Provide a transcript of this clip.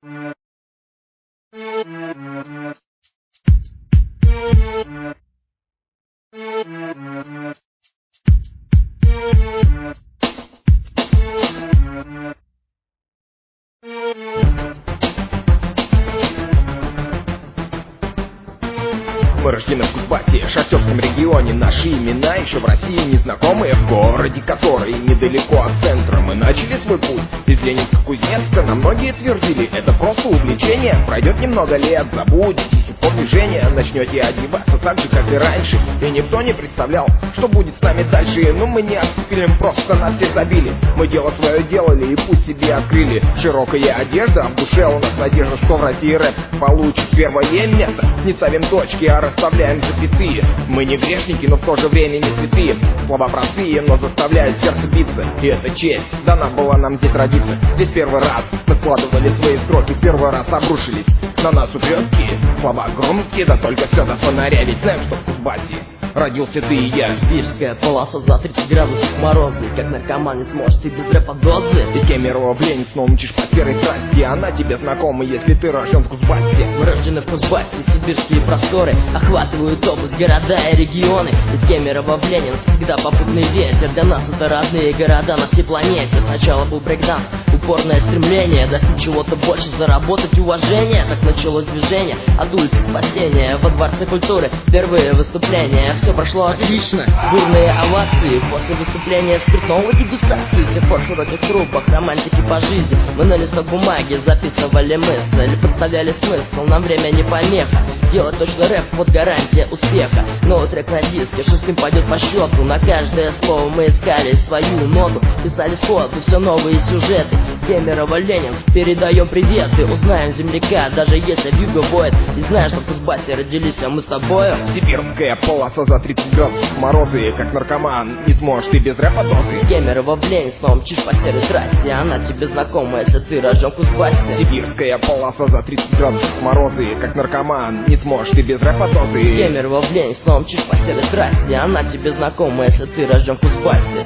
Мы рождены в Кузбассе, шахтерском регионе. Наши имена еще в России незнакомые. В городе, который недалеко от центра. Мы начали свой путь из Ленинска-Кузнецка. Нам многие твердили, это просто увлечение. Пройдет немного лет, забудете хип-хоп движение. Начнете одеваться так же, как и раньше. И никто не представлял, что будет с нами дальше. Но мы не отступили, просто нас все забили. Мы дело свое делали и пусть себе открыли. Широкая одежда, а в душе у нас надежда, что в России рэп получит первое место. Не ставим точки, а расставляем запятые. Мы не грешники, но в то же время не святые. Слова простые, но заставляют сердце биться. И это честь, дана была нам здесь родиться. Здесь первый раз мы складывали свои строки, первый раз обрушились на нас упреки. Слова громкие, да только все до фонаря. Ведь знаем, что в Кузбассе родился ты и я. Сибирская полоса за 30 градусов морозы. Как наркоман не сможешь ты без рэпа дозы. Из Кемерово в Ленинск снова мчишь по серой трассе. Она тебе знакома, если ты рожден в Кузбассе. Мы рождены в Кузбассе, сибирские просторы охватывают область, города и регионы. Из Кемерово в Ленинск всегда попутный ветер. Для нас это родные города на всей планете. Сначала был брейкданс, упорное стремление достичь чего-то больше, заработать уважение. Так началось движение от улицы спасения. Во Дворце культуры впервые выступление. Все прошло отлично, бурные овации. После выступления спиртного дегустации. С тех пор в широких трубах романтики по жизни. Мы на листок бумаги записывали мысли, представляли смысл, нам время не помеха. Делать точно рэп, вот гарантия успеха. Новый трек на диске, шестым пойдет по счету. На каждое слово мы искали свою ноту. Писали сходу, все новые сюжеты. Кемерово, Ленинск, передаем приветы. Узнаем земляка, даже если вьюга воет. И знаешь, что в Кузбассе родились, а мы с тобою. Сибирская полоса за 30 градусов морозы. Как наркоман не сможешь ты без рэпа дозы. Кемерово в Ленинск, снова мчишь по серой трассе. Она тебе знакома, если ты рожден в Кузбассе. Сибирская полоса за 30 градусов морозы. Как наркоман не сможешь ты без рэпа дозы. Кемерово в Ленинск, снова мчишь по серой трассе. Она тебе знакома, если ты рожден в Кузбассе.